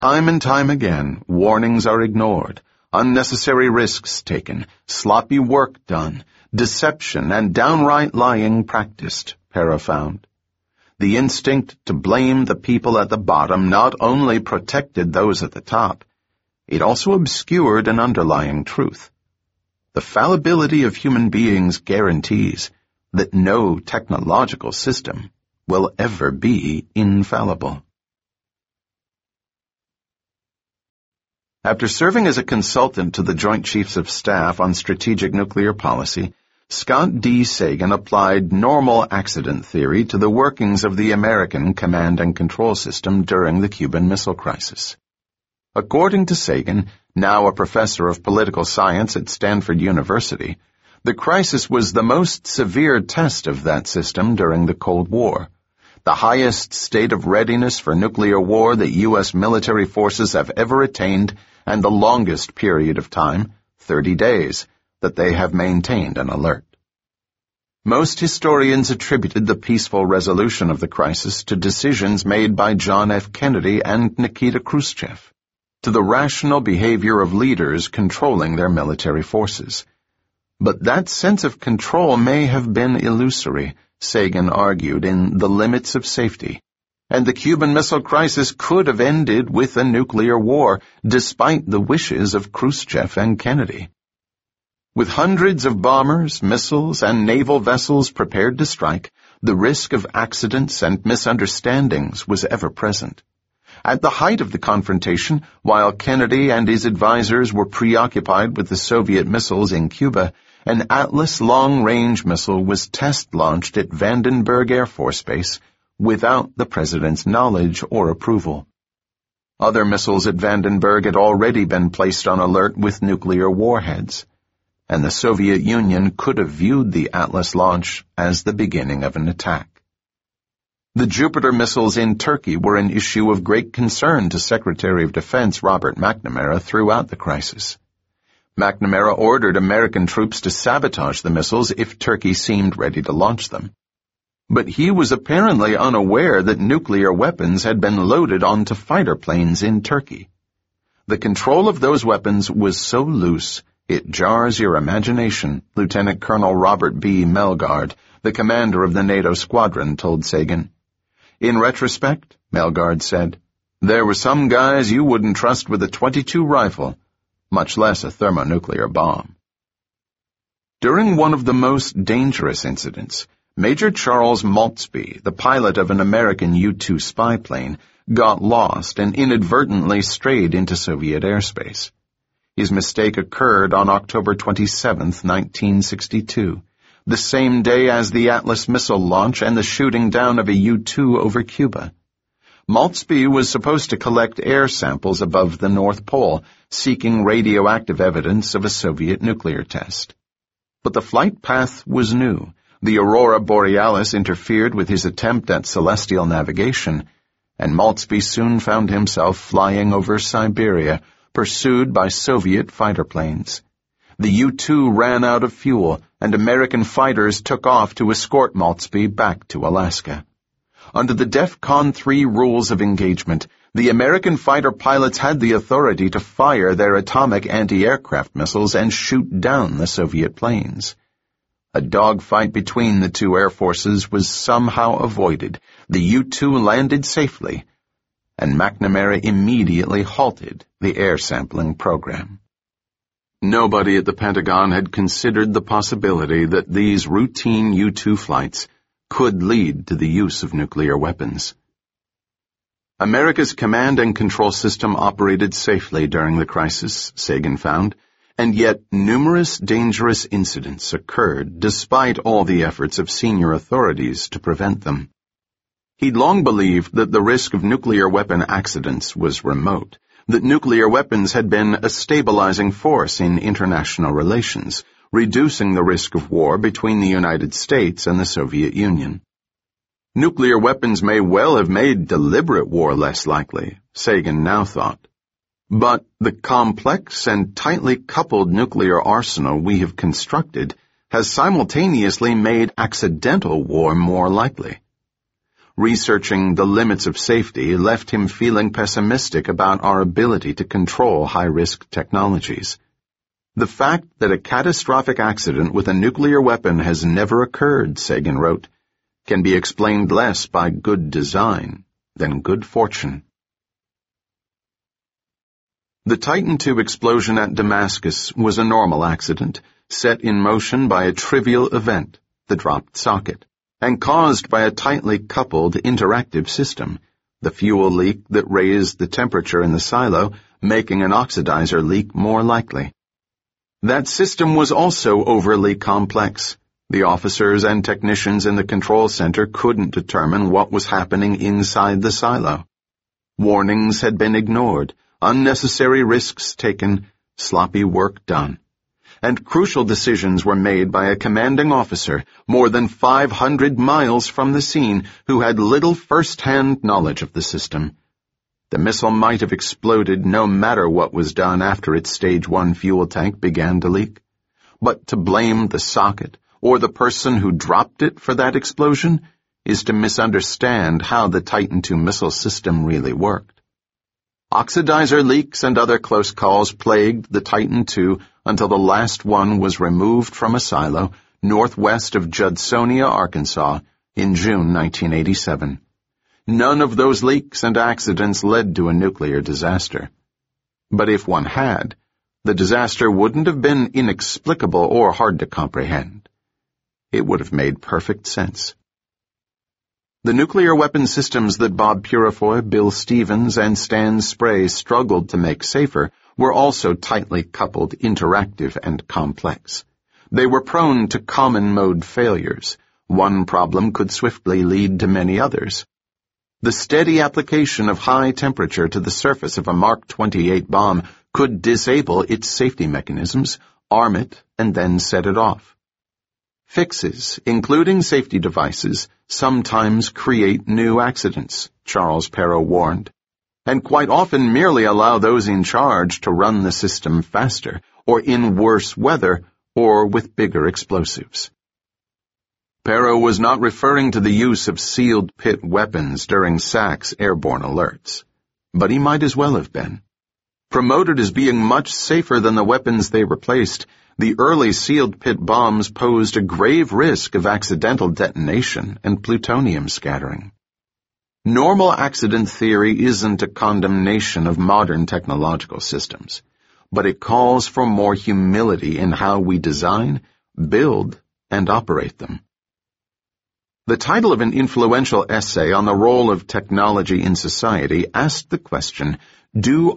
Time and time again, warnings are ignored, unnecessary risks taken, sloppy work done, deception and downright lying practiced, Para found. The instinct to blame the people at the bottom not only protected those at the top, it also obscured an underlying truth. The fallibility of human beings guarantees that no technological system will ever be infallible. After serving as a consultant to the Joint Chiefs of Staff on strategic nuclear policy, Scott D. Sagan applied normal accident theory to the workings of the American command and control system during the Cuban Missile Crisis. According to Sagan, now a professor of political science at Stanford University, the crisis was the most severe test of that system during the Cold War, the highest state of readiness for nuclear war that U.S. military forces have ever attained, and the longest period of time, 30 days, that they have maintained an alert. Most historians attributed the peaceful resolution of the crisis to decisions made by John F. Kennedy and Nikita Khrushchev, to the rational behavior of leaders controlling their military forces. But that sense of control may have been illusory, Sagan argued, in The Limits of Safety, and the Cuban Missile Crisis could have ended with a nuclear war, despite the wishes of Khrushchev and Kennedy. With hundreds of bombers, missiles, and naval vessels prepared to strike, the risk of accidents and misunderstandings was ever present. At the height of the confrontation, while Kennedy and his advisers were preoccupied with the Soviet missiles in Cuba, an Atlas long-range missile was test-launched at Vandenberg Air Force Base without the president's knowledge or approval. Other missiles at Vandenberg had already been placed on alert with nuclear warheads, and the Soviet Union could have viewed the Atlas launch as the beginning of an attack. The Jupiter missiles in Turkey were an issue of great concern to Secretary of Defense Robert McNamara throughout the crisis. McNamara ordered American troops to sabotage the missiles if Turkey seemed ready to launch them. But he was apparently unaware that nuclear weapons had been loaded onto fighter planes in Turkey. The control of those weapons was so loose it jars your imagination, Lieutenant Colonel Robert B. Melgard, the commander of the NATO squadron, told Sagan. In retrospect, Melgard said, there were some guys you wouldn't trust with a .22 rifle, much less a thermonuclear bomb. During one of the most dangerous incidents, Major Charles Maltzby, the pilot of an American U-2 spy plane, got lost and inadvertently strayed into Soviet airspace. His mistake occurred on October 27, 1962, the same day as the Atlas missile launch and the shooting down of a U-2 over Cuba. Maltzby was supposed to collect air samples above the North Pole, seeking radioactive evidence of a Soviet nuclear test. But the flight path was new. The aurora borealis interfered with his attempt at celestial navigation, and Maltzby soon found himself flying over Siberia, pursued by Soviet fighter planes. The U-2 ran out of fuel, and American fighters took off to escort Maltzby back to Alaska. Under the DEFCON 3 rules of engagement, the American fighter pilots had the authority to fire their atomic anti-aircraft missiles and shoot down the Soviet planes. A dogfight between the two air forces was somehow avoided. The U-2 landed safely, and McNamara immediately halted the air sampling program. Nobody at the Pentagon had considered the possibility that these routine U-2 flights could lead to the use of nuclear weapons. America's command and control system operated safely during the crisis, Sagan found, and yet numerous dangerous incidents occurred despite all the efforts of senior authorities to prevent them. He'd long believed that the risk of nuclear weapon accidents was remote, that nuclear weapons had been a stabilizing force in international relations, reducing the risk of war between the United States and the Soviet Union. Nuclear weapons may well have made deliberate war less likely, Sagan now thought. But the complex and tightly coupled nuclear arsenal we have constructed has simultaneously made accidental war more likely. researching the limits of safety left him feeling pessimistic about our ability to control high-risk technologies. The fact that a catastrophic accident with a nuclear weapon has never occurred, Sagan wrote, can be explained less by good design than good fortune. The Titan II explosion at Damascus was a normal accident, set in motion by a trivial event, the dropped socket, and caused by a tightly coupled interactive system, the fuel leak that raised the temperature in the silo, making an oxidizer leak more likely. That system was also overly complex. The officers and technicians in the control center couldn't determine what was happening inside the silo. Warnings had been ignored, unnecessary risks taken, sloppy work done. And crucial decisions were made by a commanding officer more than 500 miles from the scene who had little first-hand knowledge of the system. The missile might have exploded no matter what was done after its Stage 1 fuel tank began to leak. But to blame the socket or the person who dropped it for that explosion is to misunderstand how the Titan II missile system really worked. Oxidizer leaks and other close calls plagued the Titan II until the last one was removed from a silo northwest of Judsonia, Arkansas, in June 1987. None of those leaks and accidents led to a nuclear disaster. But if one had, the disaster wouldn't have been inexplicable or hard to comprehend. It would have made perfect sense. The nuclear weapon systems that Bob Purifoy, Bill Stevens, and Stan Spray struggled to make safer were also tightly coupled, interactive, and complex. They were prone to common mode failures. One problem could swiftly lead to many others. The steady application of high temperature to the surface of a Mark 28 bomb could disable its safety mechanisms, arm it, and then set it off. Fixes, including safety devices, sometimes create new accidents, Charles Perrow warned, and quite often merely allow those in charge to run the system faster, or in worse weather, or with bigger explosives. Perrow was not referring to the use of sealed pit weapons during SAC's airborne alerts, but he might as well have been. Promoted as being much safer than the weapons they replaced, the early sealed pit bombs posed a grave risk of accidental detonation and plutonium scattering. Normal accident theory isn't a condemnation of modern technological systems, but it calls for more humility in how we design, build, and operate them. The title of an influential essay on the role of technology in society asked the question, do